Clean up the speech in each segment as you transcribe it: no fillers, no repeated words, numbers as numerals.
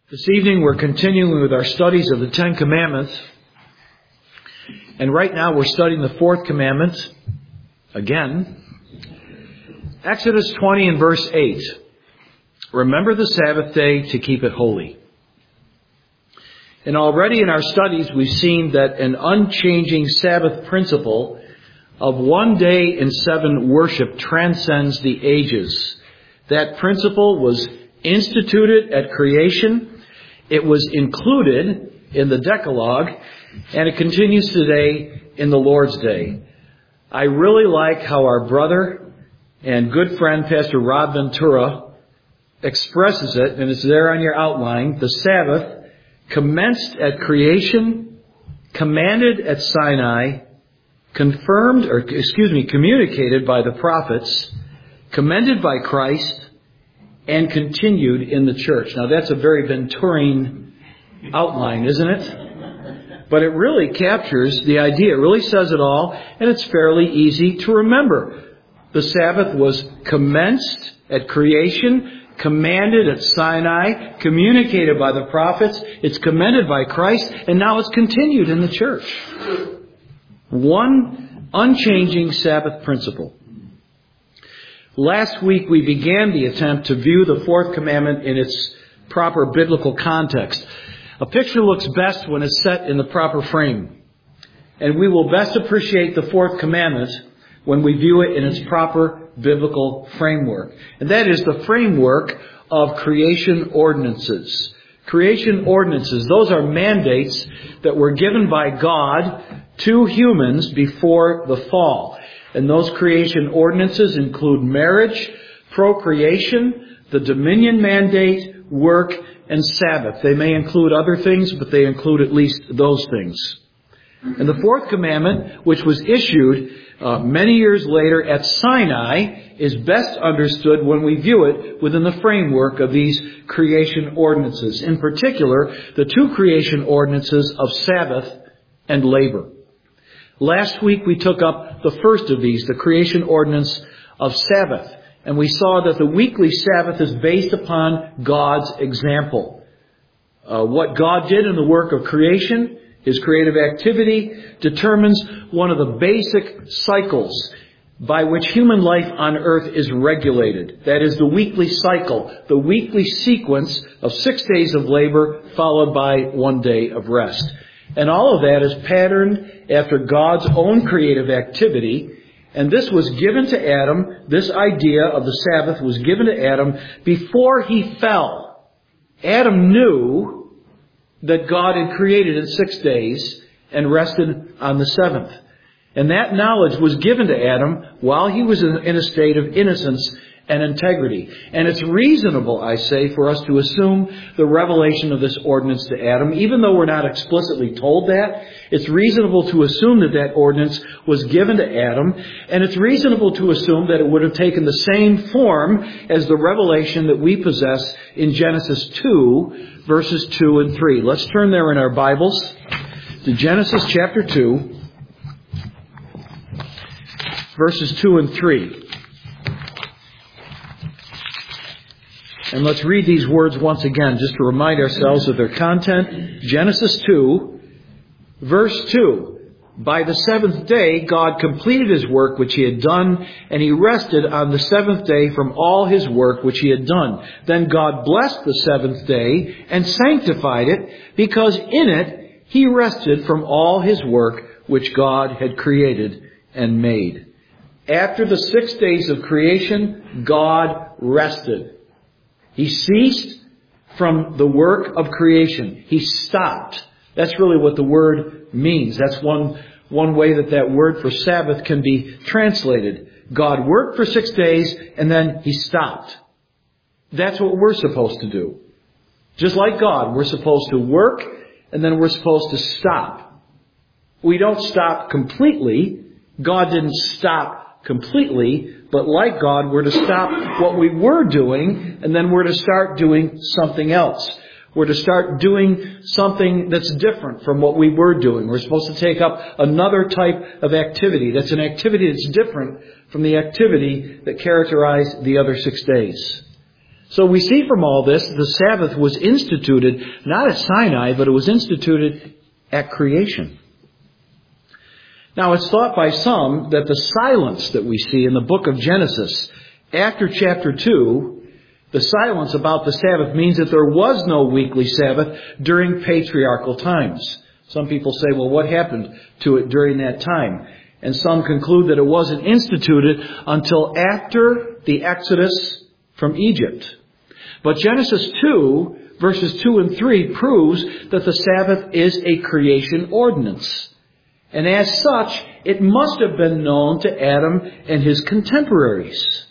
This evening we're continuing with our studies of the Ten Commandments. And right now we're studying the fourth commandment again. Exodus 20 and verse 8. Remember the Sabbath day to keep it holy. And already in our studies we've seen that an unchanging Sabbath principle of 1 day in 7 worship transcends the ages. That principle was instituted at creation. It was included in the Decalogue, and it continues today in the Lord's Day. I really like how our brother and good friend, Pastor Rob Ventura, expresses it, and it's there on your outline. The Sabbath commenced at creation, commanded at Sinai, communicated by the prophets, commended by Christ, and continued in the church. Now that's a very Venturian outline, isn't it? But it really captures the idea. It really says it all, and it's fairly easy to remember. The Sabbath was commenced at creation, commanded at Sinai, communicated by the prophets, it's commended by Christ, and now it's continued in the church. One unchanging Sabbath principle. Last week we began the attempt to view the fourth commandment in its proper biblical context. A picture looks best when it's set in the proper frame. And we will best appreciate the fourth commandment when we view it in its proper biblical framework. And that is the framework of creation ordinances. Creation ordinances, those are mandates that were given by God to humans before the fall. And those creation ordinances include marriage, procreation, the dominion mandate, work, and Sabbath. They may include other things, but they include at least those things. And the fourth commandment, which was issued many years later at Sinai, is best understood when we view it within the framework of these creation ordinances. In particular, the two creation ordinances of Sabbath and labor. Last week we took up the first of these, the creation ordinance of Sabbath. And we saw that the weekly Sabbath is based upon God's example. What God did in the work of creation, His creative activity, determines one of the basic cycles by which human life on earth is regulated. That is the weekly cycle, the weekly sequence of 6 days of labor followed by 1 day of rest. And all of that is patterned after God's own creative activity. And this was given to Adam, this idea of the Sabbath was given to Adam before he fell. Adam knew that God had created in 6 days and rested on the seventh. And that knowledge was given to Adam while he was in a state of innocence and integrity. And it's reasonable, I say, for us to assume the revelation of this ordinance to Adam, even though we're not explicitly told that. It's reasonable to assume that that ordinance was given to Adam, and it's reasonable to assume that it would have taken the same form as the revelation that we possess in Genesis 2, verses 2 and 3. Let's turn there in our Bibles to Genesis chapter 2, verses 2 and 3. And let's read these words once again, just to remind ourselves of their content. Genesis 2, verse 2. By the seventh day, God completed His work which He had done, and He rested on the seventh day from all His work which He had done. Then God blessed the seventh day and sanctified it, because in it He rested from all His work which God had created and made. After the 6 days of creation, God rested. He ceased from the work of creation. He stopped. That's really what the word means. That's one way that word for Sabbath can be translated. God worked for 6 days and then He stopped. That's what we're supposed to do. Just like God, we're supposed to work and then we're supposed to stop. We don't stop completely. God didn't stop completely, but like God, we're to stop what we were doing, and then we're to start doing something else. We're to start doing something that's different from what we were doing. We're supposed to take up another type of activity. That's an activity that's different from the activity that characterized the other 6 days. So we see from all this, the Sabbath was instituted not at Sinai, but it was instituted at creation. Now, it's thought by some that the silence that we see in the book of Genesis after chapter 2, the silence about the Sabbath means that there was no weekly Sabbath during patriarchal times. Some people say, well, what happened to it during that time? And some conclude that it wasn't instituted until after the Exodus from Egypt. But Genesis 2, verses 2 and 3 proves that the Sabbath is a creation ordinance. And as such, it must have been known to Adam and his contemporaries.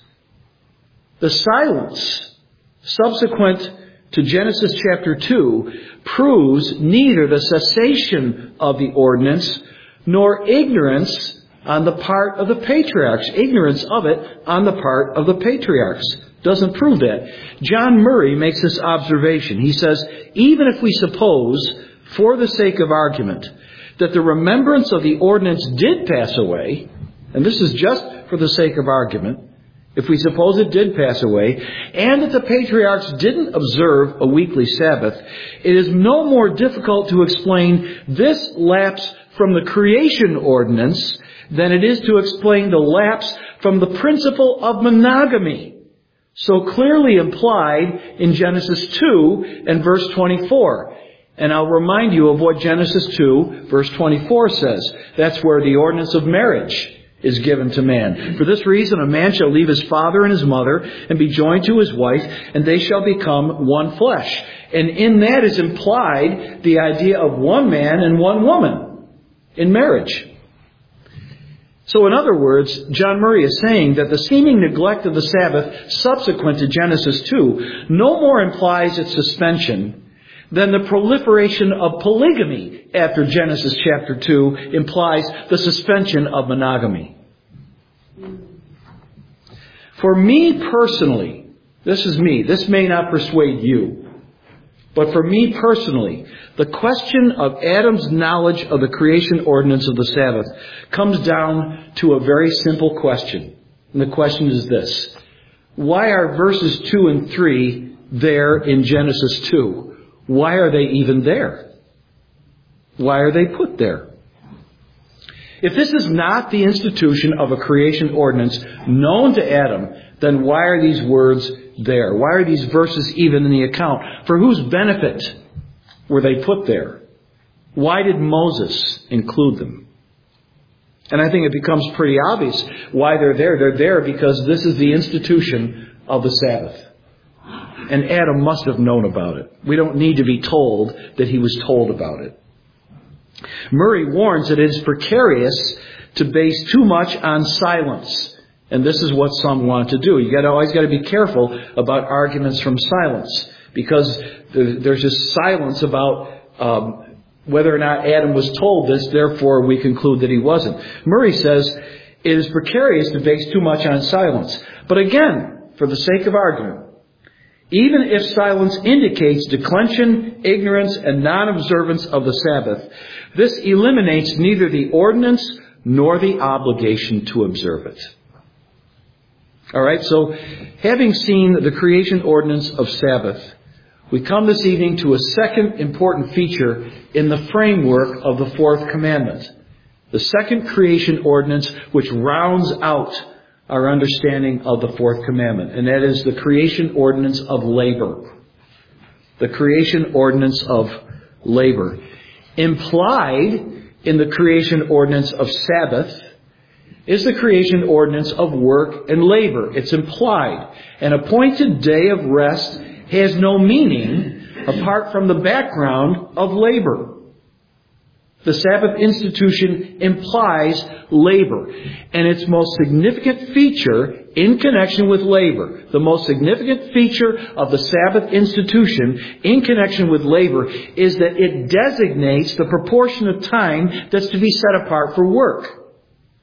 The silence subsequent to Genesis chapter 2 proves neither the cessation of the ordinance nor ignorance on the part of the patriarchs. Ignorance of it on the part of the patriarchs doesn't prove that. John Murray makes this observation. He says, even if we suppose, for the sake of argument, that the remembrance of the ordinance did pass away, and this is just for the sake of argument, if we suppose it did pass away, and that the patriarchs didn't observe a weekly Sabbath, it is no more difficult to explain this lapse from the creation ordinance than it is to explain the lapse from the principle of monogamy, so clearly implied in Genesis 2 and verse 24. And I'll remind you of what Genesis 2, verse 24 says. That's where the ordinance of marriage is given to man. For this reason, a man shall leave his father and his mother and be joined to his wife, and they shall become one flesh. And in that is implied the idea of one man and one woman in marriage. So in other words, John Murray is saying that the seeming neglect of the Sabbath subsequent to Genesis 2 no more implies its suspension than the proliferation of polygamy after Genesis chapter 2 implies the suspension of monogamy. For me personally, this is me, this may not persuade you, but for me personally, the question of Adam's knowledge of the creation ordinance of the Sabbath comes down to a very simple question. And the question is this: why are verses 2 and 3 there in Genesis 2? Why are they even there? Why are they put there? If this is not the institution of a creation ordinance known to Adam, then why are these words there? Why are these verses even in the account? For whose benefit were they put there? Why did Moses include them? And I think it becomes pretty obvious why they're there. They're there because this is the institution of the Sabbath. And Adam must have known about it. We don't need to be told that he was told about it. Murray warns that it is precarious to base too much on silence. And this is what some want to do. You always got to be careful about arguments from silence, because there's just silence about whether or not Adam was told this, therefore we conclude that he wasn't. Murray says it is precarious to base too much on silence. But again, for the sake of argument, even if silence indicates declension, ignorance, and non-observance of the Sabbath, this eliminates neither the ordinance nor the obligation to observe it. All right, so having seen the creation ordinance of Sabbath, we come this evening to a second important feature in the framework of the fourth commandment. The second creation ordinance which rounds out our understanding of the fourth commandment, and that is the creation ordinance of labor. The creation ordinance of labor. Implied in the creation ordinance of Sabbath is the creation ordinance of work and labor. It's implied. An appointed day of rest has no meaning apart from the background of labor. The Sabbath institution implies labor, and its most significant feature in connection with labor, the most significant feature of the Sabbath institution in connection with labor is that it designates the proportion of time that's to be set apart for work.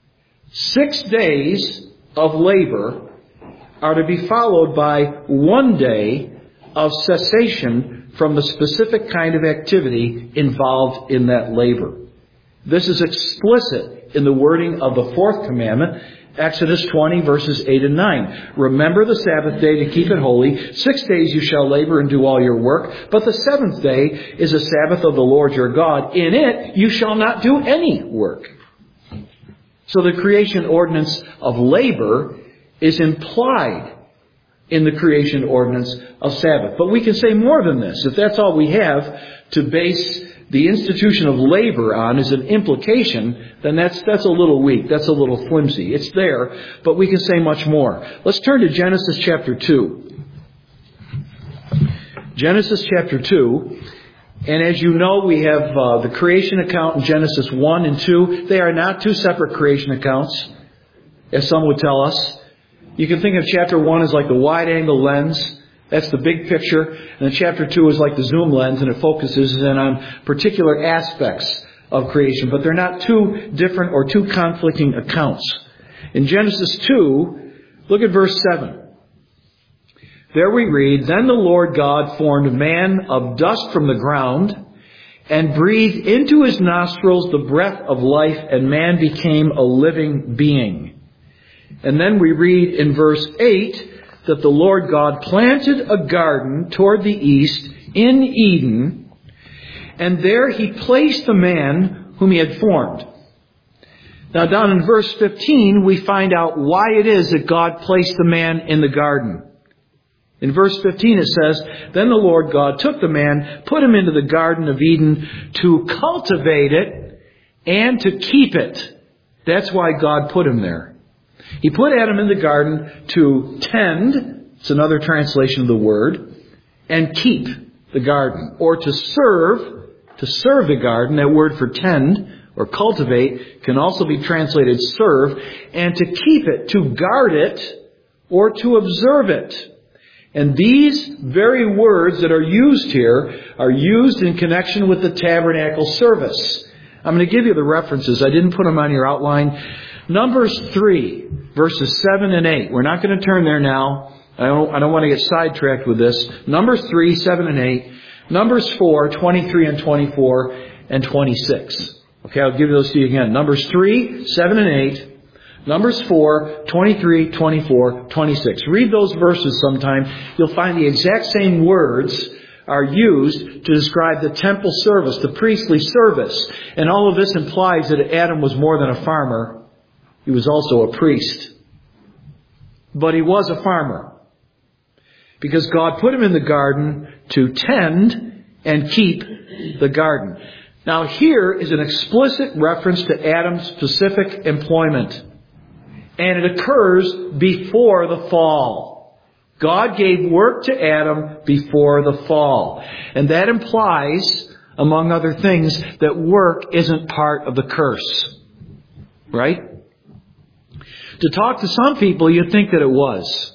6 days of labor are to be followed by 1 day of cessation from the specific kind of activity involved in that labor. This is explicit in the wording of the fourth commandment, Exodus 20, verses 8 and 9. Remember the Sabbath day to keep it holy. 6 days you shall labor and do all your work. But the seventh day is a Sabbath of the Lord your God. In it you shall not do any work. So the creation ordinance of labor is implied in the creation ordinance of Sabbath. But we can say more than this. If that's all we have to base the institution of labor on as an implication, then that's a little weak. That's a little flimsy. It's there, but we can say much more. Let's turn to Genesis chapter 2. Genesis chapter 2. And as you know, we have the creation account in Genesis 1 and 2. They are not two separate creation accounts, as some would tell us. You can think of chapter 1 as like the wide-angle lens. That's the big picture. And then chapter 2 is like the zoom lens, and it focuses in on particular aspects of creation. But they're not two different or two conflicting accounts. In Genesis 2, look at verse 7. There we read, Then the Lord God formed man of dust from the ground and breathed into his nostrils the breath of life, and man became a living being. And then we read in verse 8 that the Lord God planted a garden toward the east in Eden, and there he placed the man whom he had formed. Now down in verse 15 we find out why it is that God placed the man in the garden. In verse 15 it says, Then the Lord God took the man, put him into the Garden of Eden to cultivate it and to keep it. That's why God put him there. He put Adam in the garden to tend, it's another translation of the word, and keep the garden. Or to serve the garden. That word for tend or cultivate can also be translated serve. And to keep it, to guard it, or to observe it. And these very words that are used here are used in connection with the tabernacle service. I'm going to give you the references. I didn't put them on your outline. Numbers 3, verses 7 and 8. We're not going to turn there now. I don't want to get sidetracked with this. Numbers 3, 7 and 8. Numbers 4, 23 and 24 and 26. Okay, I'll give those to you again. Numbers 3, 7 and 8. Numbers 4, 23, 24, 26. Read those verses sometime. You'll find the exact same words are used to describe the temple service, the priestly service. And all of this implies that Adam was more than a farmer. He was also a priest. But he was a farmer. Because God put him in the garden to tend and keep the garden. Now here is an explicit reference to Adam's specific employment. And it occurs before the fall. God gave work to Adam before the fall. And that implies, among other things, that work isn't part of the curse. Right? To talk to some people, you'd think that it was.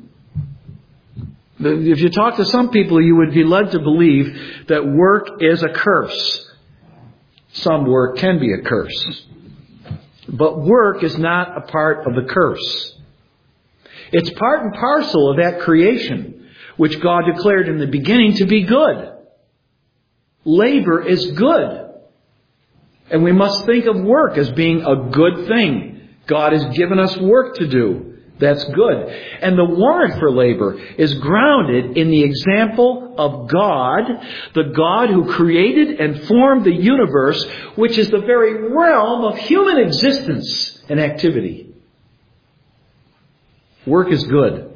If you talk to some people, you would be led to believe that work is a curse. Some work can be a curse. But work is not a part of the curse. It's part and parcel of that creation, which God declared in the beginning to be good. Labor is good. And we must think of work as being a good thing. God has given us work to do. That's good. And the warrant for labor is grounded in the example of God, the God who created and formed the universe, which is the very realm of human existence and activity. Work is good.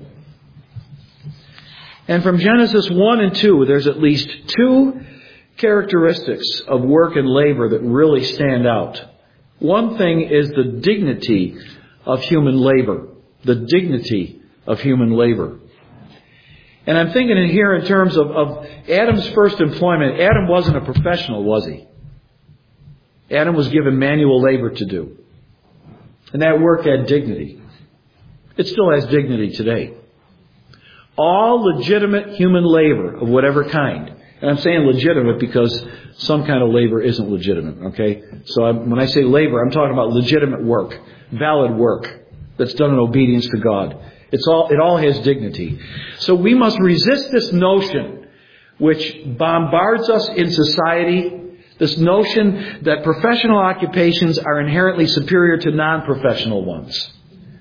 And from Genesis 1 and 2, there's at least two characteristics of work and labor that really stand out. One thing is the dignity of human labor. The dignity of human labor. And I'm thinking in here in terms of Adam's first employment. Adam wasn't a professional, was he? Adam was given manual labor to do. And that work had dignity. It still has dignity today. All legitimate human labor of whatever kind. And I'm saying legitimate because some kind of labor isn't legitimate, okay? So when I say labor, I'm talking about legitimate work, valid work that's done in obedience to God. It all has dignity. So we must resist this notion which bombards us in society, this notion that professional occupations are inherently superior to non-professional ones.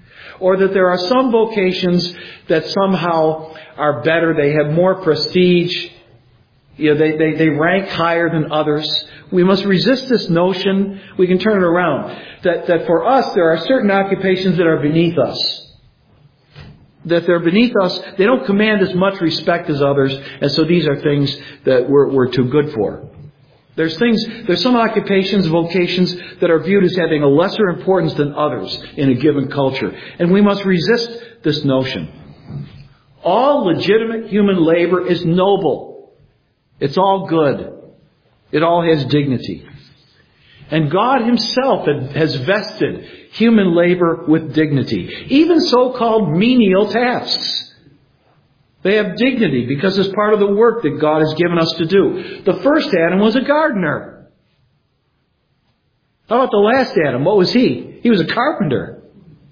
or that there are some vocations that somehow are better, they have more prestige, they rank higher than others. We must resist this notion. We can turn it around. That for us, there are certain occupations that are beneath us. That they're beneath us. They don't command as much respect as others. And so these are things that we're too good for. There's some occupations, vocations that are viewed as having a lesser importance than others in a given culture. And we must resist this notion. All legitimate human labor is noble. It's all good. It all has dignity. And God Himself has vested human labor with dignity. Even so-called menial tasks. They have dignity because it's part of the work that God has given us to do. The first Adam was a gardener. How about the last Adam? What was he? He was a carpenter.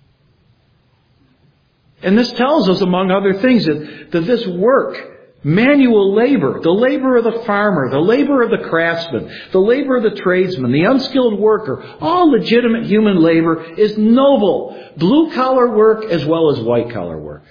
And this tells us, among other things, that this work, manual labor, the labor of the farmer, the labor of the craftsman, the labor of the tradesman, the unskilled worker, all legitimate human labor is noble. Blue-collar work as well as white-collar work.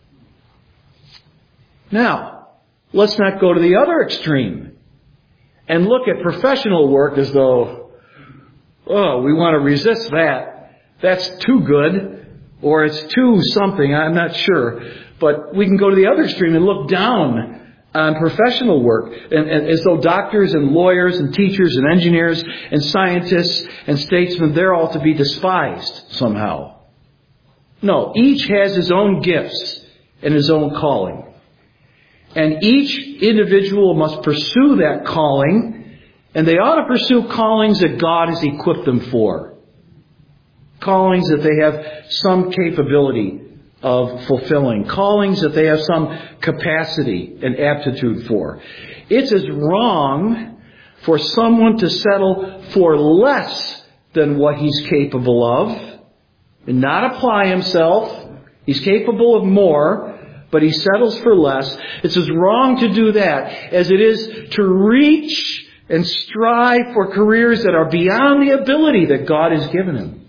Now, let's not go to the other extreme and look at professional work as though, we want to resist that. That's too good, or it's too something, I'm not sure. But we can go to the other extreme and look down on professional work, and as though doctors and lawyers and teachers and engineers and scientists and statesmen, they're all to be despised somehow. No, each has his own gifts and his own calling. And each individual must pursue that calling, and they ought to pursue callings that God has equipped them for. Callings that they have some capability of fulfilling. Callings that they have some capacity and aptitude for. It's as wrong for someone to settle for less than what he's capable of and not apply himself. He's capable of more, but he settles for less. It's as wrong to do that as it is to reach and strive for careers that are beyond the ability that God has given him.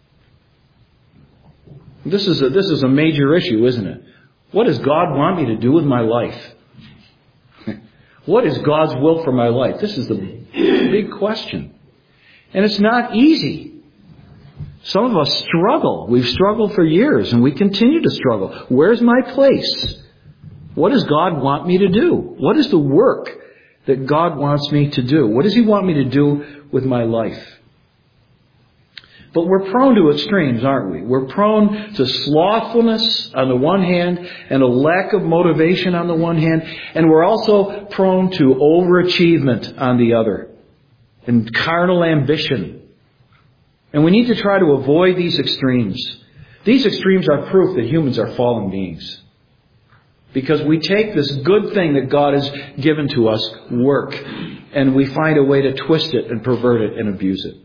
This is a major issue, isn't it? What does God want me to do with my life? What is God's will for my life? This is the big question. And it's not easy. Some of us struggle. We've struggled for years, and we continue to struggle. Where's my place? What does God want me to do? What is the work that God wants me to do? What does He want me to do with my life? But we're prone to extremes, aren't we? We're prone to slothfulness on the one hand and a lack of motivation on the one hand. And we're also prone to overachievement on the other and carnal ambition. And we need to try to avoid these extremes. These extremes are proof that humans are fallen beings. Because we take this good thing that God has given to us, work, and we find a way to twist it and pervert it and abuse it.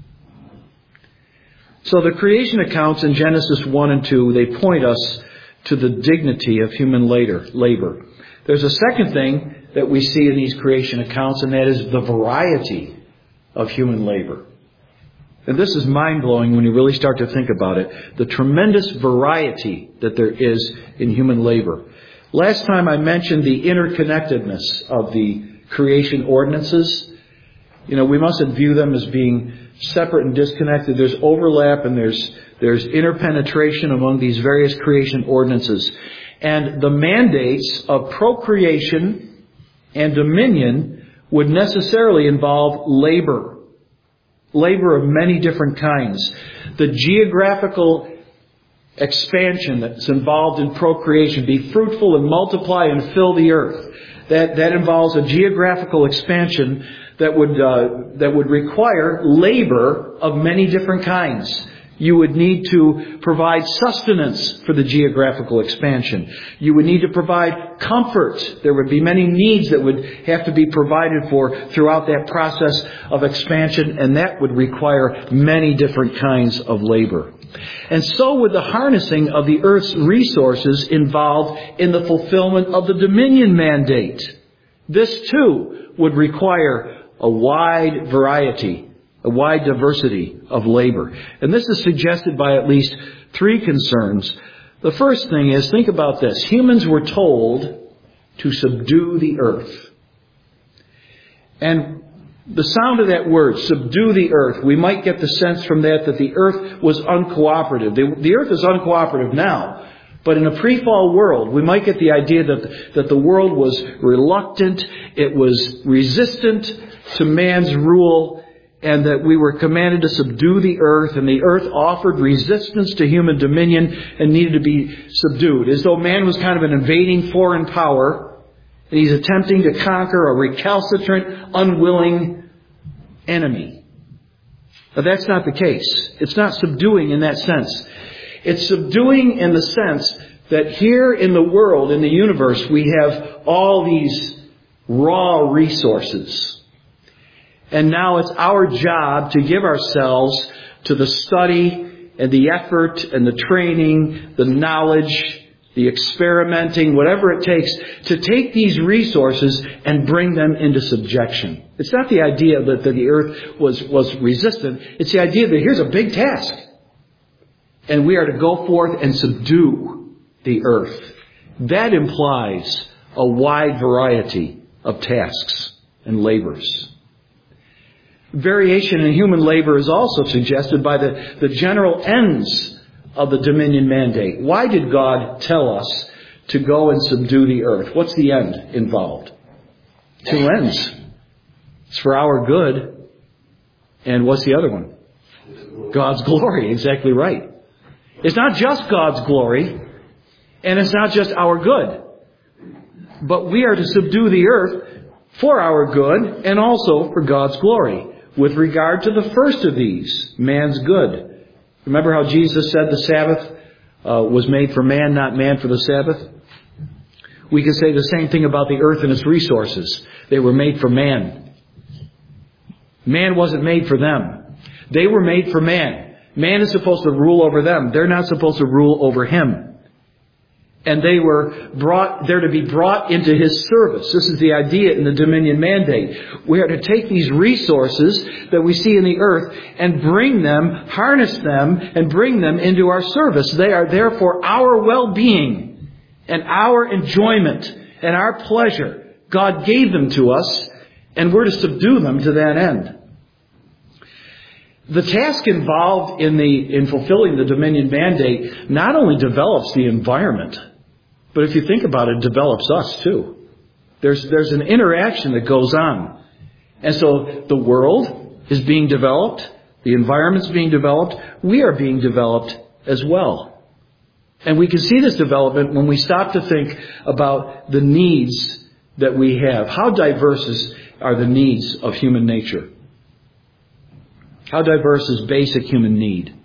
So the creation accounts in Genesis 1 and 2, they point us to the dignity of human labor. There's a second thing that we see in these creation accounts, and that is the variety of human labor. And this is mind-blowing when you really start to think about it. The tremendous variety that there is in human labor. Last time I mentioned the interconnectedness of the creation ordinances. We mustn't view them as being separate and disconnected. There's overlap and there's interpenetration among these various creation ordinances. And the mandates of procreation and dominion would necessarily involve labor. Labor of many different kinds. The geographical expansion that's involved in procreation, be fruitful and multiply and fill the earth. That involves a geographical expansion that would require labor of many different kinds. You would need to provide sustenance for the geographical expansion. You would need to provide comfort. There would be many needs that would have to be provided for throughout that process of expansion, and that would require many different kinds of labor. And so would the harnessing of the earth's resources involved in the fulfillment of the dominion mandate. This too would require a wide variety a wide diversity of labor. And this is suggested by at least 3 concerns. The first thing is, think about this. Humans were told to subdue the earth. And the sound of that word, subdue the earth, we might get the sense from that the earth was uncooperative. The earth is uncooperative now. But in a pre-fall world, we might get the idea that the world was reluctant, it was resistant to man's rule, and that we were commanded to subdue the earth, and the earth offered resistance to human dominion and needed to be subdued. As though man was kind of an invading foreign power, and he's attempting to conquer a recalcitrant, unwilling enemy. But that's not the case. It's not subduing in that sense. It's subduing in the sense that here in the world, in the universe, we have all these raw resources. And now it's our job to give ourselves to the study and the effort and the training, the knowledge, the experimenting, whatever it takes, to take these resources and bring them into subjection. It's not the idea that the earth was resistant. It's the idea that here's a big task. And we are to go forth and subdue the earth. That implies a wide variety of tasks and labors. Variation in human labor is also suggested by the general ends of the dominion mandate. Why did God tell us to go and subdue the earth? What's the end involved? 2 ends. It's for our good. And what's the other one? God's glory. Exactly right. It's not just God's glory, and it's not just our good. But we are to subdue the earth for our good and also for God's glory. With regard to the first of these, man's good. Remember how Jesus said the Sabbath was made for man, not man for the Sabbath? We can say the same thing about the earth and its resources. They were made for man. Man wasn't made for them. They were made for man. Man is supposed to rule over them. They're not supposed to rule over him. And they're to be brought into his service. This is the idea in the dominion mandate. We are to take these resources that we see in the earth and bring them, harness them, and bring them into our service. They are there for our well-being and our enjoyment and our pleasure. God gave them to us, and we're to subdue them to that end. The task involved in fulfilling the dominion mandate not only develops the environment, but if you think about it, develops us too. There's an interaction that goes on. And so the world is being developed. The environment's being developed. We are being developed as well. And we can see this development when we stop to think about the needs that we have. How diverse are the needs of human nature? How diverse is basic human need?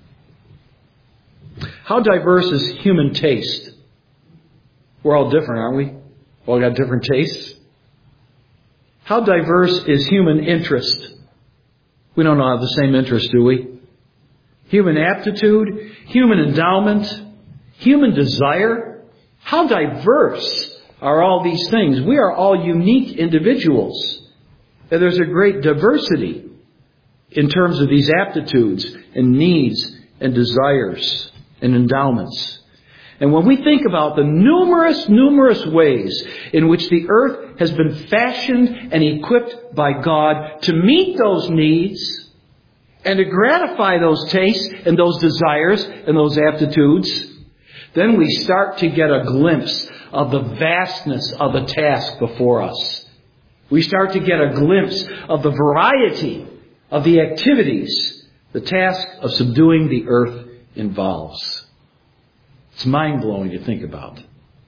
How diverse is human taste? We're all different, aren't we? All got different tastes. How diverse is human interest? We don't all have the same interest, do we? Human aptitude, human endowment, human desire. How diverse are all these things? We are all unique individuals. And there's a great diversity in terms of these aptitudes and needs and desires and endowments. And when we think about the numerous ways in which the earth has been fashioned and equipped by God to meet those needs and to gratify those tastes and those desires and those aptitudes, then we start to get a glimpse of the vastness of the task before us. We start to get a glimpse of the variety of the activities the task of subduing the earth involves. It's mind-blowing to think about.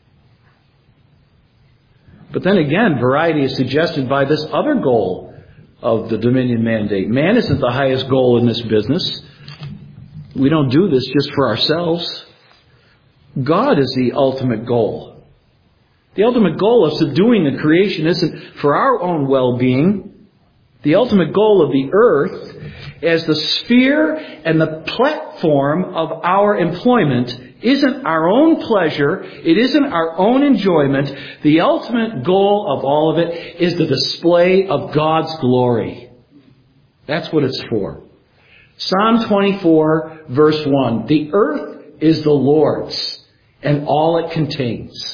But then again, variety is suggested by this other goal of the dominion mandate. Man isn't the highest goal in this business. We don't do this just for ourselves. God is the ultimate goal. The ultimate goal of subduing the creation isn't for our own well-being. The ultimate goal of the earth as the sphere and the platform of our employment isn't our own pleasure. It isn't our own enjoyment. The ultimate goal of all of it is the display of God's glory. That's what it's for. Psalm 24, verse 1. The earth is the Lord's and all it contains.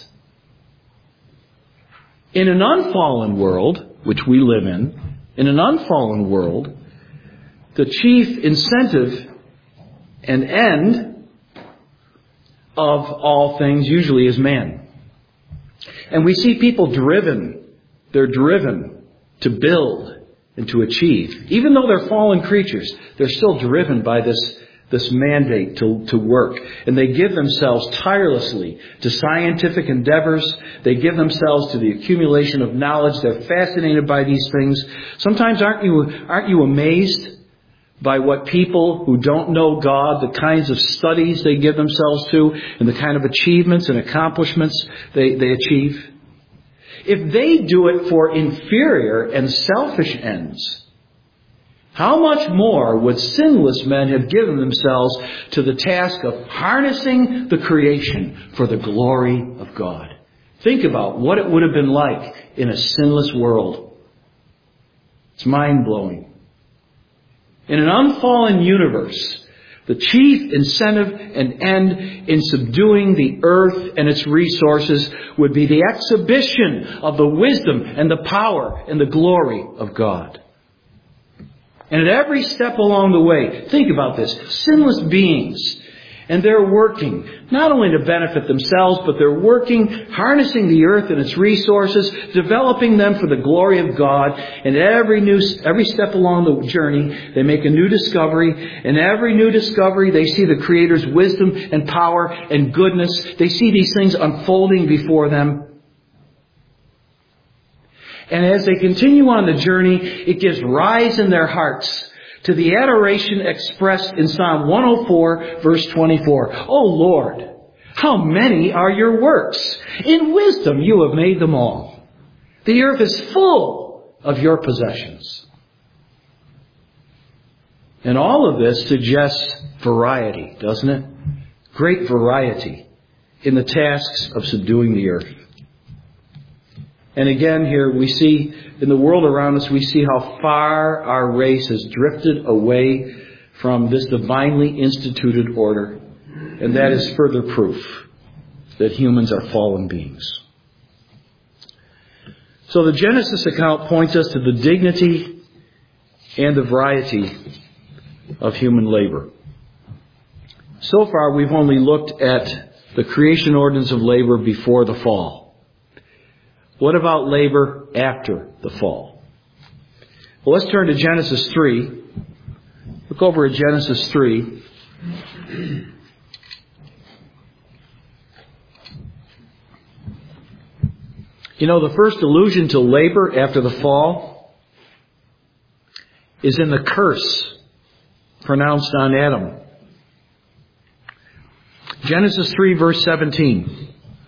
In an unfallen world, which we live in an unfallen world, the chief incentive and end of all things usually is man. And we see people driven. They're driven to build and to achieve. Even though they're fallen creatures, they're still driven by this mandate to work. And they give themselves tirelessly to scientific endeavors. They give themselves to the accumulation of knowledge. They're fascinated by these things. Sometimes aren't you amazed by what people who don't know God, the kinds of studies they give themselves to, and the kind of achievements and accomplishments they achieve? If they do it for inferior and selfish ends, how much more would sinless men have given themselves to the task of harnessing the creation for the glory of God? Think about what it would have been like in a sinless world. It's mind-blowing. In an unfallen universe, the chief incentive and end in subduing the earth and its resources would be the exhibition of the wisdom and the power and the glory of God. And at every step along the way, think about this, sinless beings, and they're working not only to benefit themselves, but they're working, harnessing the earth and its resources, developing them for the glory of God. And every step along the journey, they make a new discovery. And every new discovery, they see the Creator's wisdom and power and goodness. They see these things unfolding before them. And as they continue on the journey, it gives rise in their hearts to the adoration expressed in Psalm 104, verse 24. O Lord, how many are your works? In wisdom you have made them all. The earth is full of your possessions. And all of this suggests variety, doesn't it? Great variety in the tasks of subduing the earth. And again here we see, in the world around us, we see how far our race has drifted away from this divinely instituted order. And that is further proof that humans are fallen beings. So the Genesis account points us to the dignity and the variety of human labor. So far we've only looked at the creation ordinance of labor before the fall. What about labor after the fall? Well, let's turn to Genesis 3. Look over at Genesis 3. You know, the first allusion to labor after the fall is in the curse pronounced on Adam. Genesis 3, verse 17.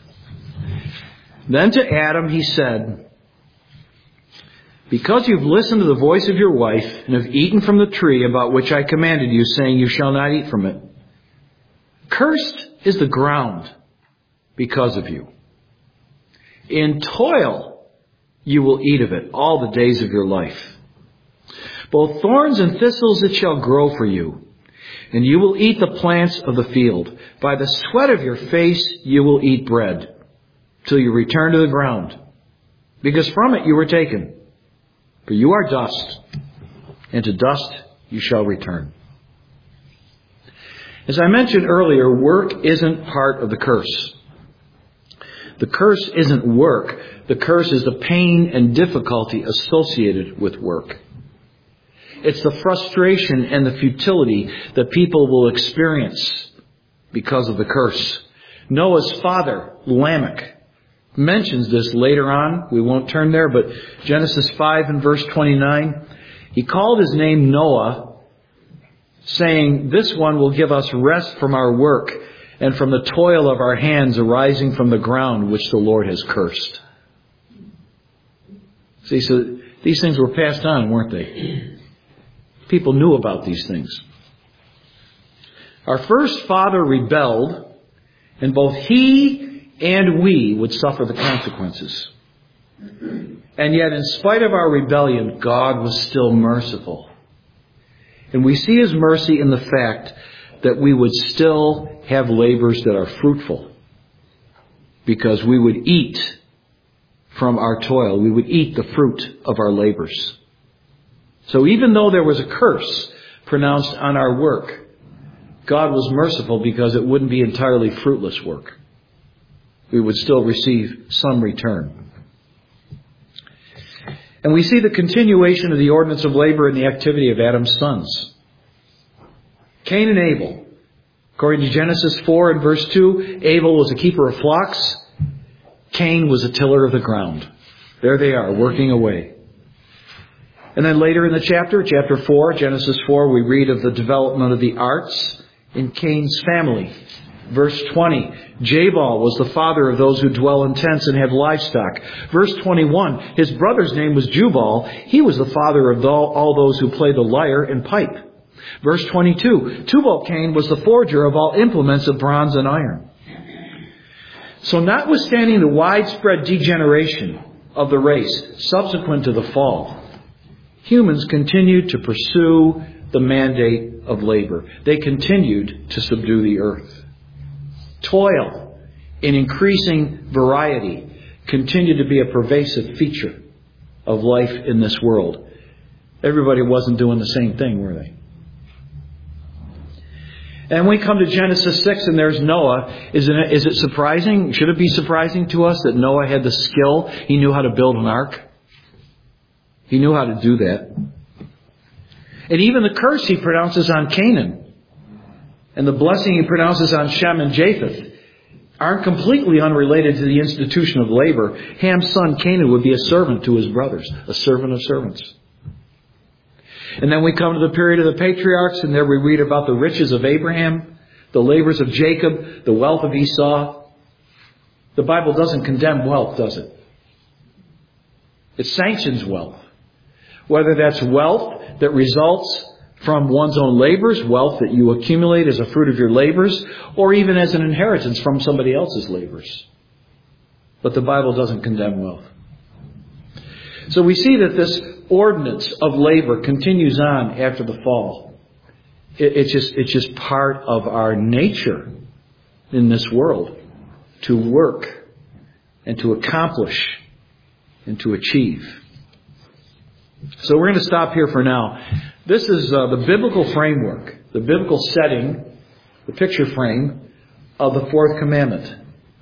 Then to Adam he said, because you've listened to the voice of your wife and have eaten from the tree about which I commanded you, saying you shall not eat from it, cursed is the ground because of you. In toil you will eat of it all the days of your life. Both thorns and thistles it shall grow for you, and you will eat the plants of the field. By the sweat of your face you will eat bread, till you return to the ground, because from it you were taken. For you are dust, and to dust you shall return. As I mentioned earlier, work isn't part of the curse. The curse isn't work. The curse is the pain and difficulty associated with work. It's the frustration and the futility that people will experience because of the curse. Noah's father, Lamech, mentions this later on. We won't turn there, but Genesis 5 and verse 29, he called his name Noah, saying, this one will give us rest from our work and from the toil of our hands arising from the ground which the Lord has cursed. See, so these things were passed on, weren't they? People knew about these things. Our first father rebelled, and both he and we would suffer the consequences. And yet, in spite of our rebellion, God was still merciful And we see His mercy in the fact that we would still have labors that are fruitful, because we would eat from our toil. We would eat the fruit of our labors. So even though there was a curse pronounced on our work, God was merciful because it wouldn't be entirely fruitless work. We would still receive some return. And we see the continuation of the ordinance of labor in the activity of Adam's sons. Cain and Abel. According to Genesis 4 and verse 2, Abel was a keeper of flocks. Cain was a tiller of the ground. There they are, working away. And then later in the chapter 4, Genesis 4, we read of the development of the arts in Cain's family. Verse 20, Jabal was the father of those who dwell in tents and have livestock. Verse 21, his brother's name was Jubal. He was the father of all those who play the lyre and pipe. Verse 22, Tubal-Cain was the forger of all implements of bronze and iron. So notwithstanding the widespread degeneration of the race subsequent to the fall, humans continued to pursue the mandate of labor. They continued to subdue the earth. Toil, in increasing variety, continued to be a pervasive feature of life in this world. Everybody wasn't doing the same thing, were they? And we come to Genesis 6 and there's Noah. Is it surprising? Should it be surprising to us that Noah had the skill? He knew how to build an ark. He knew how to do that. And even the curse he pronounces on Canaan and the blessing he pronounces on Shem and Japheth aren't completely unrelated to the institution of labor. Ham's son Canaan would be a servant to his brothers, a servant of servants. And then we come to the period of the patriarchs, and there we read about the riches of Abraham, the labors of Jacob, the wealth of Esau. The Bible doesn't condemn wealth, does it? It sanctions wealth. Whether that's wealth that results from one's own labors, wealth that you accumulate as a fruit of your labors, or even as an inheritance from somebody else's labors. But the Bible doesn't condemn wealth. So we see that this ordinance of labor continues on after the fall. It's just part of our nature in this world to work and to accomplish and to achieve. So we're going to stop here for now. This is the biblical framework, the biblical setting, the picture frame of the fourth commandment.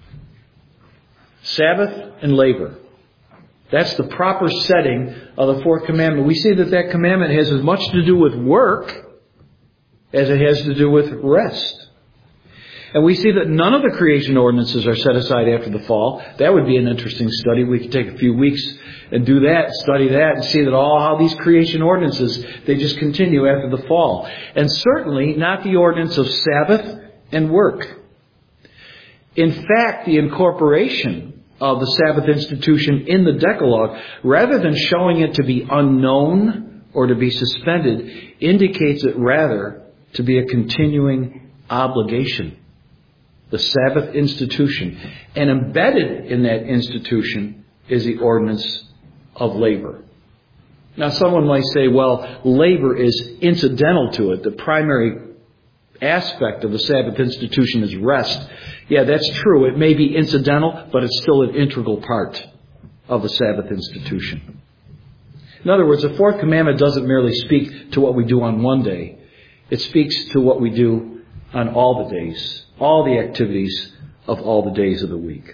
Sabbath and labor. That's the proper setting of the fourth commandment. We see that commandment has as much to do with work as it has to do with rest. And we see that none of the creation ordinances are set aside after the fall. That would be an interesting study. We could take a few weeks and do that, study that, and see that how these creation ordinances, they just continue after the fall. And certainly not the ordinance of Sabbath and work. In fact, the incorporation of the Sabbath institution in the Decalogue, rather than showing it to be unknown or to be suspended, indicates it rather to be a continuing obligation. The Sabbath institution. And embedded in that institution is the ordinance of labor. Now someone might say, well, labor is incidental to it. The primary aspect of the Sabbath institution is rest. Yeah, that's true. It may be incidental, but it's still an integral part of the Sabbath institution. In other words, the fourth commandment doesn't merely speak to what we do on one day. It speaks to what we do on all the days, all the activities of all the days of the week.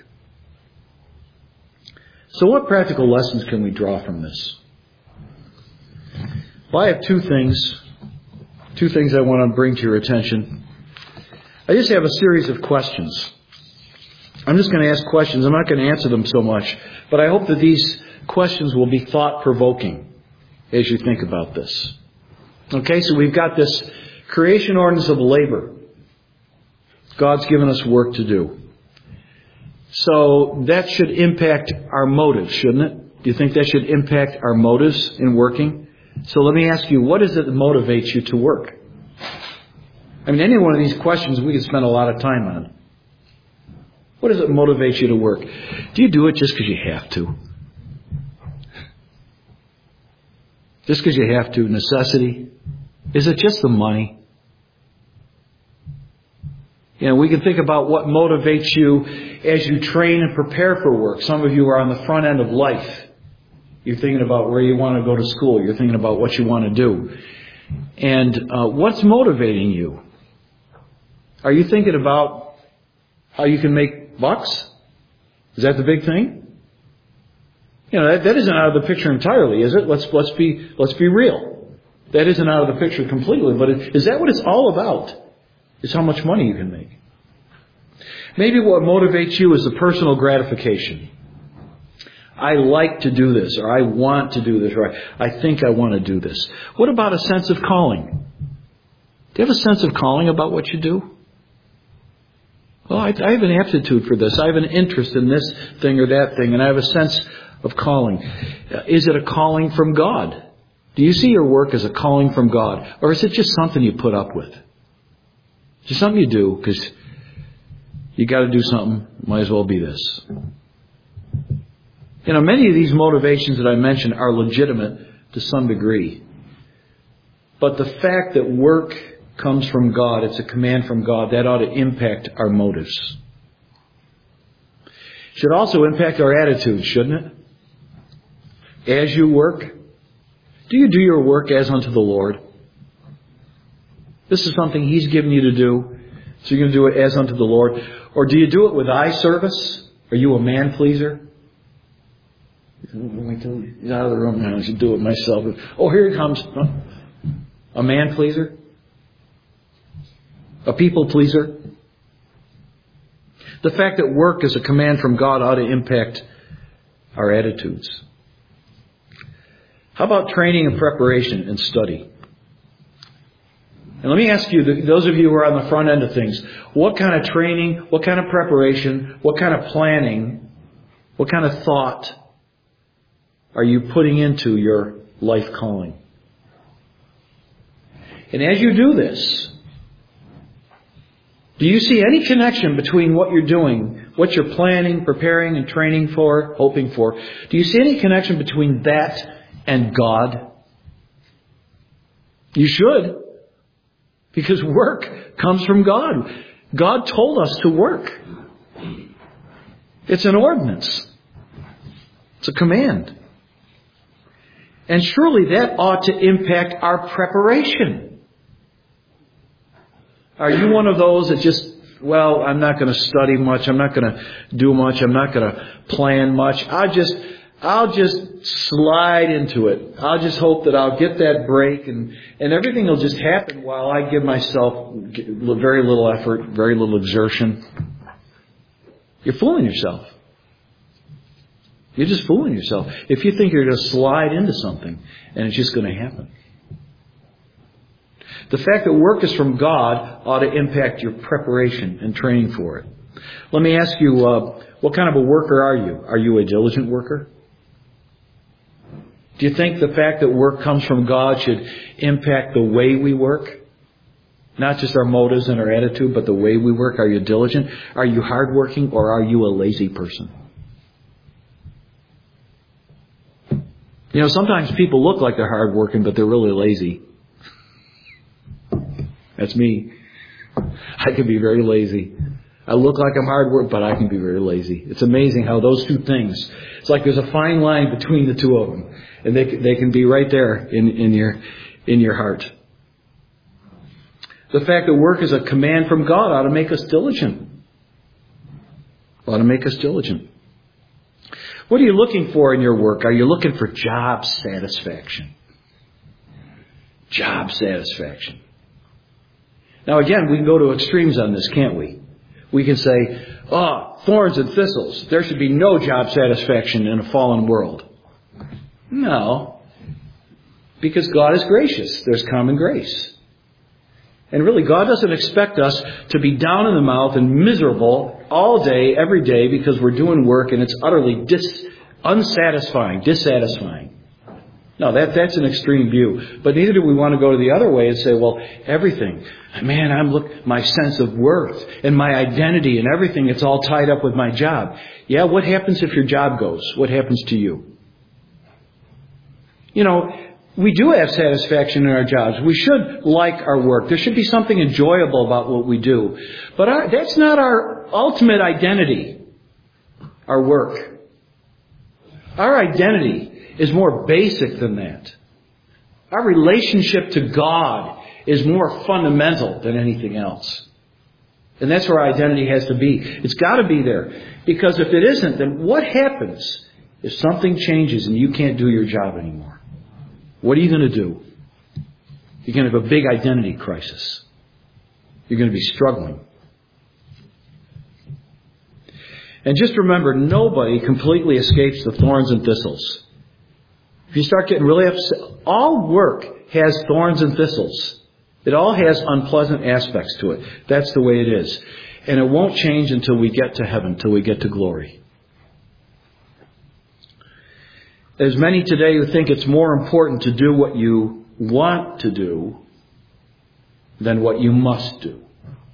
So what practical lessons can we draw from this? Well, I have two things I want to bring to your attention. I just have a series of questions. I'm just going to ask questions. I'm not going to answer them so much, but I hope that these questions will be thought-provoking as you think about this. Okay, so we've got this creation ordinance of labor. God's given us work to do. So that should impact our motives, shouldn't it? Do you think that should impact our motives in working? So let me ask you, what is it that motivates you to work? I mean, any one of these questions we could spend a lot of time on. What does it motivate you to work? Do you do it just because you have to? Just because you have to? Necessity? Is it just the money? We can think about what motivates you as you train and prepare for work. Some of you are on the front end of life. You're thinking about where you want to go to school. You're thinking about what you want to do. And what's motivating you? Are you thinking about how you can make bucks? Is that the big thing? That isn't out of the picture entirely, is it? Let's be real. That isn't out of the picture completely, but is that what it's all about? Is how much money you can make. Maybe what motivates you is the personal gratification. I like to do this, or I want to do this, or I think I want to do this. What about a sense of calling? Do you have a sense of calling about what you do? Well, I have an aptitude for this. I have an interest in this thing or that thing, and I have a sense of calling. Is it a calling from God? Do you see your work as a calling from God? Or is it just something you put up with? Just something you do because you got to do something. Might as well be this. Many of these motivations that I mentioned are legitimate to some degree. But the fact that work comes from God, it's a command from God, that ought to impact our motives. Should also impact our attitudes, shouldn't it? As you work, do you do your work as unto the Lord? This is something He's given you to do, so you're going to do it as unto the Lord. Or do you do it with eye service? Are you a man pleaser? He's out of the room now. I should do it myself. Oh, here he comes. A man pleaser? A people pleaser? The fact that work is a command from God ought to impact our attitudes. How about training and preparation and study? And let me ask you, those of you who are on the front end of things, what kind of training, what kind of preparation, what kind of planning, what kind of thought are you putting into your life calling? And as you do this, do you see any connection between what you're doing, what you're planning, preparing, and training for, hoping for? Do you see any connection between that and God? You should. Because work comes from God. God told us to work. It's an ordinance. It's a command. And surely that ought to impact our preparation. Are you one of those that just, I'm not going to study much. I'm not going to do much. I'm not going to plan much. I'll just slide into it. I'll just hope that I'll get that break and everything will just happen while I give myself very little effort, very little exertion. You're fooling yourself. You're just fooling yourself if you think you're going to slide into something and it's just going to happen. The fact that work is from God ought to impact your preparation and training for it. Let me ask you, what kind of a worker are you? Are you a diligent worker? Do you think the fact that work comes from God should impact the way we work? Not just our motives and our attitude, but the way we work. Are you diligent? Are you hardworking, or are you a lazy person? Sometimes people look like they're hardworking, but they're really lazy. That's me. I can be very lazy. I look like I'm hardworking, but I can be very lazy. It's amazing how those two things, it's like there's a fine line between the two of them. And they can be right there in your heart. The fact that work is a command from God ought to make us diligent. Ought to make us diligent. What are you looking for in your work? Are you looking for job satisfaction? Job satisfaction. Now again, we can go to extremes on this, can't we? We can say, thorns and thistles. There should be no job satisfaction in a fallen world. No. Because God is gracious. There's common grace. And really, God doesn't expect us to be down in the mouth and miserable all day, every day, because we're doing work and it's utterly dissatisfying. No, that's an extreme view. But neither do we want to go to the other way and say, everything. Man, my sense of worth and my identity and everything, it's all tied up with my job. Yeah, what happens if your job goes? What happens to you? We do have satisfaction in our jobs. We should like our work. There should be something enjoyable about what we do. But that's not our ultimate identity, our work. Our identity is more basic than that. Our relationship to God is more fundamental than anything else. And that's where our identity has to be. It's got to be there. Because if it isn't, then what happens if something changes and you can't do your job anymore? What are you going to do? You're going to have a big identity crisis. You're going to be struggling. And just remember, nobody completely escapes the thorns and thistles. If you start getting really upset, all work has thorns and thistles. It all has unpleasant aspects to it. That's the way it is. And it won't change until we get to heaven, until we get to glory. There's many today who think it's more important to do what you want to do than what you must do.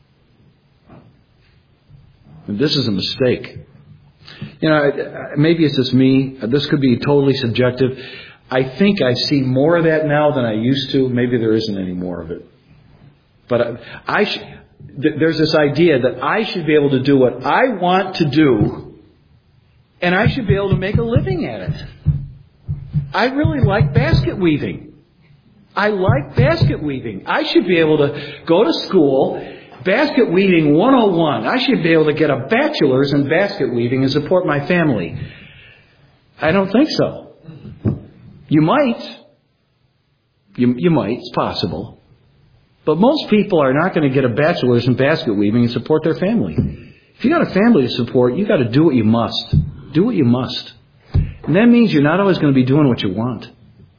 And this is a mistake. You know, maybe it's just me. This could be totally subjective. I think I see more of that now than I used to. Maybe there isn't any more of it. But there's this idea that I should be able to do what I want to do, and I should be able to make a living at it. I really like basket weaving. I like basket weaving. I should be able to go to school, basket weaving 101. I should be able to get a bachelor's in basket weaving and support my family. I don't think so. You might. You might. It's possible. But most people are not going to get a bachelor's in basket weaving and support their family. If you got a family to support, you got to do what you must. Do what you must. And that means you're not always going to be doing what you want.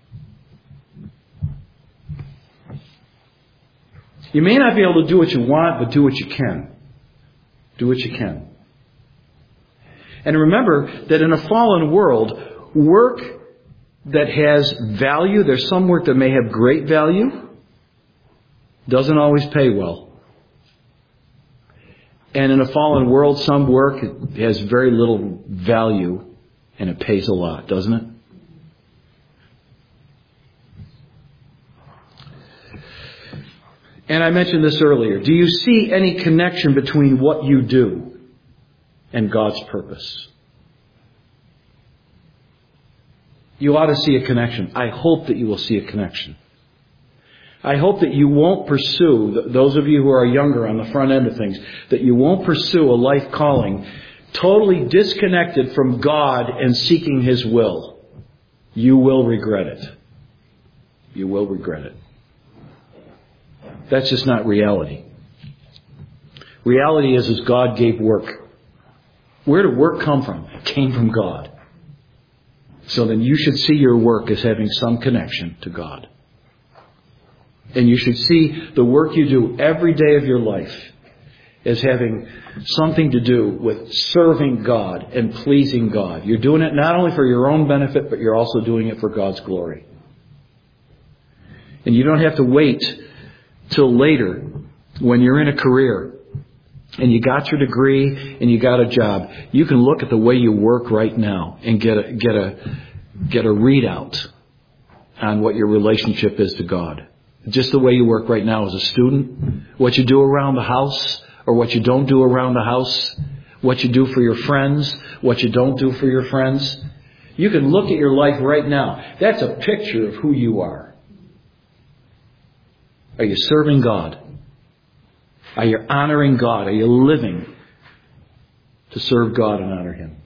You may not be able to do what you want, but do what you can. Do what you can. And remember that in a fallen world, work that has value, there's some work that may have great value, doesn't always pay well. And in a fallen world, some work has very little value and it pays a lot, doesn't it? And I mentioned this earlier. Do you see any connection between what you do and God's purpose? You ought to see a connection. I hope that you will see a connection. I hope that you won't pursue, those of you who are younger on the front end of things, that you won't pursue a life calling totally disconnected from God and seeking His will. You will regret it. You will regret it. That's just not reality. Reality is God gave work. Where did work come from? It came from God. So then you should see your work as having some connection to God. And you should see the work you do every day of your life as having something to do with serving God and pleasing God. You're doing it not only for your own benefit, but you're also doing it for God's glory. And you don't have to wait till later when you're in a career and you got your degree and you got a job. You can look at the way you work right now and get a readout on what your relationship is to God. Just the way you work right now as a student, what you do around the house or what you don't do around the house, what you do for your friends, what you don't do for your friends. You can look at your life right now. That's a picture of who you are. Are you serving God? Are you honoring God? Are you living to serve God and honor Him?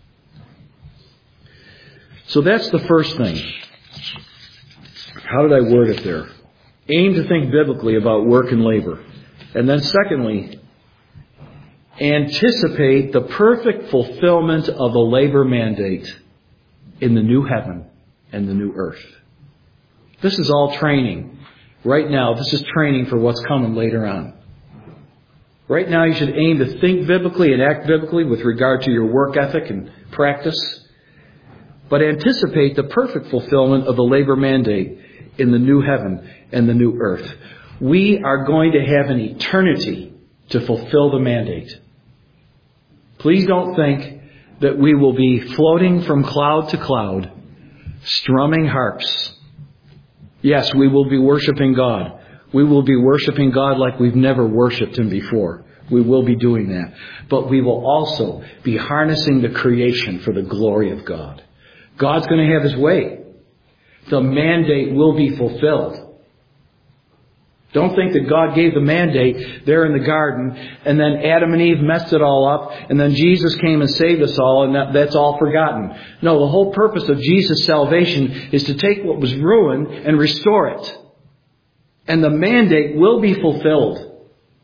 So that's the first thing. How did I word it there? Aim to think biblically about work and labor. And then secondly, anticipate the perfect fulfillment of the labor mandate in the new heaven and the new earth. This is all training. Right now, this is training for what's coming later on. Right now, you should aim to think biblically and act biblically with regard to your work ethic and practice. But anticipate the perfect fulfillment of the labor mandate in the new heaven and the new earth. We are going to have an eternity to fulfill the mandate. Please don't think that we will be floating from cloud to cloud, strumming harps Yes, we will be worshiping God. We will be worshiping God like we've never worshiped Him before. We will be doing that. But we will also be harnessing the creation for the glory of God. God's going to have His way. The mandate will be fulfilled. Don't think that God gave the mandate there in the garden and then Adam and Eve messed it all up and then Jesus came and saved us all and that's all forgotten. No, the whole purpose of Jesus' salvation is to take what was ruined and restore it. And the mandate will be fulfilled.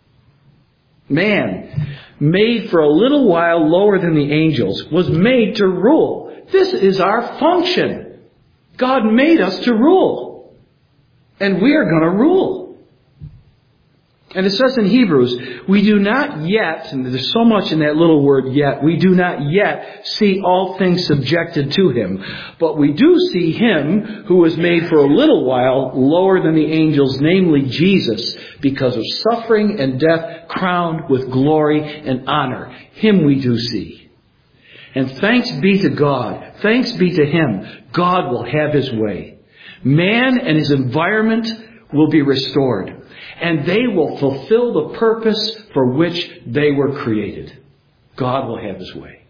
Man, made for a little while lower than the angels, was made to rule. This is our function. God made us to rule. And we are going to rule. And it says in Hebrews, we do not yet, and there's so much in that little word yet, we do not yet see all things subjected to Him. But we do see Him who was made for a little while lower than the angels, namely Jesus, because of suffering and death, crowned with glory and honor. Him we do see. And thanks be to God, thanks be to Him, God will have His way. Man and his environment will be restored. And they will fulfill the purpose for which they were created. God will have His way.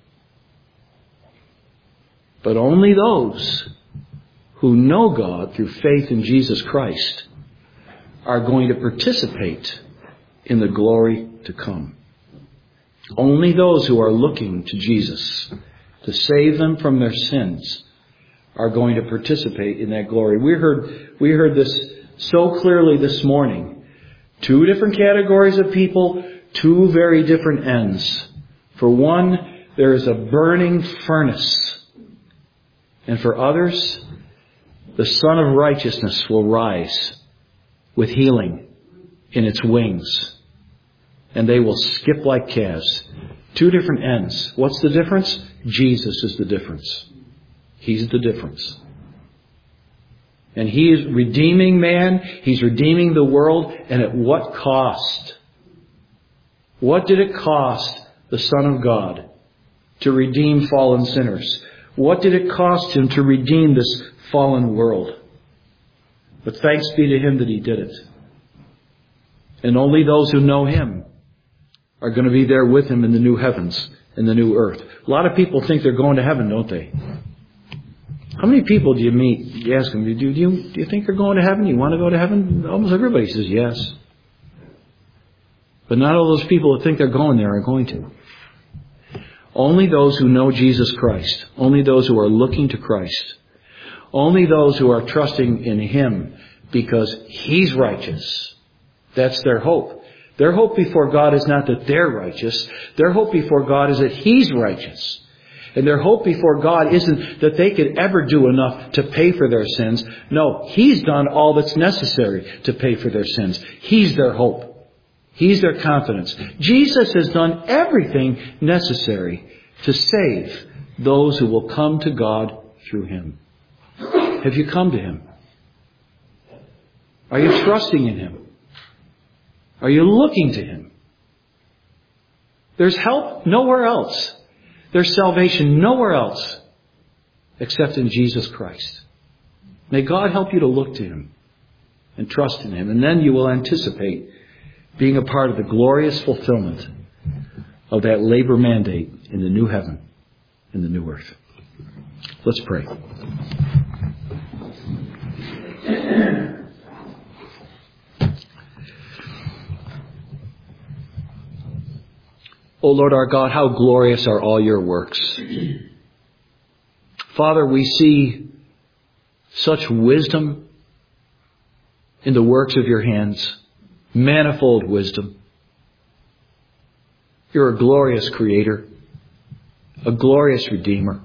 But only those who know God through faith in Jesus Christ are going to participate in the glory to come. Only those who are looking to Jesus to save them from their sins are going to participate in that glory. We heard this so clearly this morning. Two different categories of people, two very different ends. For one, there is a burning furnace. And for others, the Son of Righteousness will rise with healing in its wings. And they will skip like calves. Two different ends. What's the difference? Jesus is the difference. He's the difference. And He is redeeming man. He's redeeming the world. And at what cost? What did it cost the Son of God to redeem fallen sinners? What did it cost Him to redeem this fallen world? But thanks be to Him that He did it. And only those who know Him are going to be there with Him in the new heavens and the new earth. A lot of people think they're going to heaven, don't they? How many people do you meet? You ask them, do you think you're going to heaven? You want to go to heaven? Almost everybody says yes. But not all those people that think they're going there are going to. Only those who know Jesus Christ. Only those who are looking to Christ. Only those who are trusting in Him because He's righteous. That's their hope. Their hope before God is not that they're righteous. Their hope before God is that He's righteous. And their hope before God isn't that they could ever do enough to pay for their sins. No, He's done all that's necessary to pay for their sins. He's their hope. He's their confidence. Jesus has done everything necessary to save those who will come to God through Him. Have you come to Him? Are you trusting in Him? Are you looking to Him? There's help nowhere else. There's salvation nowhere else except in Jesus Christ. May God help you to look to Him and trust in Him. And then you will anticipate being a part of the glorious fulfillment of that labor mandate in the new heaven and the new earth. Let's pray. O Lord our God, how glorious are all your works. Father, we see such wisdom in the works of your hands. Manifold wisdom. You're a glorious Creator. A glorious Redeemer.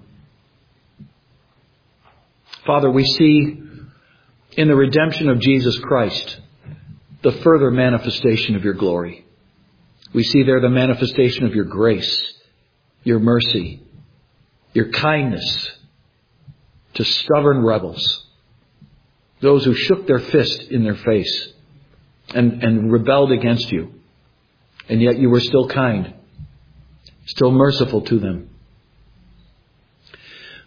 Father, we see in the redemption of Jesus Christ the further manifestation of your glory. We see there the manifestation of your grace, your mercy, your kindness to stubborn rebels, those who shook their fist in their face and rebelled against you. And yet you were still kind, still merciful to them.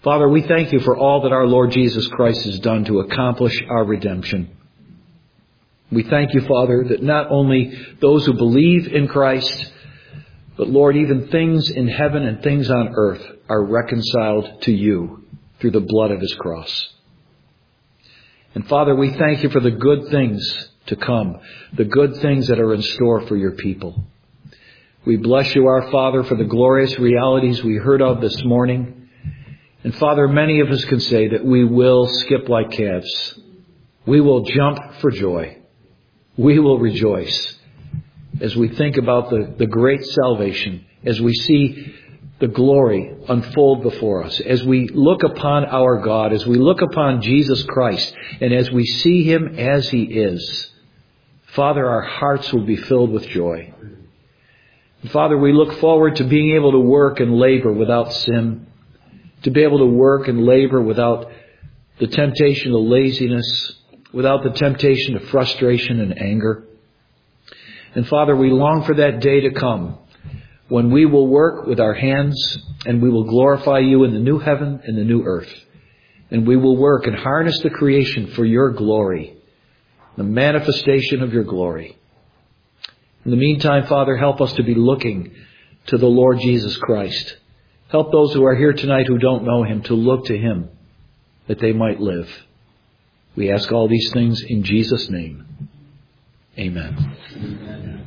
Father, we thank you for all that our Lord Jesus Christ has done to accomplish our redemption. We thank you, Father, that not only those who believe in Christ, but Lord, even things in heaven and things on earth are reconciled to you through the blood of his cross. And Father, we thank you for the good things to come, the good things that are in store for your people. We bless you, our Father, for the glorious realities we heard of this morning. And Father, many of us can say that we will skip like calves. We will jump for joy. We will rejoice as we think about the great salvation, as we see the glory unfold before us, as we look upon our God, as we look upon Jesus Christ, and as we see him as he is. Father, our hearts will be filled with joy. And Father, we look forward to being able to work and labor without sin, to be able to work and labor without the temptation of laziness, without the temptation of frustration and anger. And Father, we long for that day to come when we will work with our hands and we will glorify you in the new heaven and the new earth. And we will work and harness the creation for your glory, the manifestation of your glory. In the meantime, Father, help us to be looking to the Lord Jesus Christ. Help those who are here tonight who don't know him to look to him that they might live. We ask all these things in Jesus' name. Amen.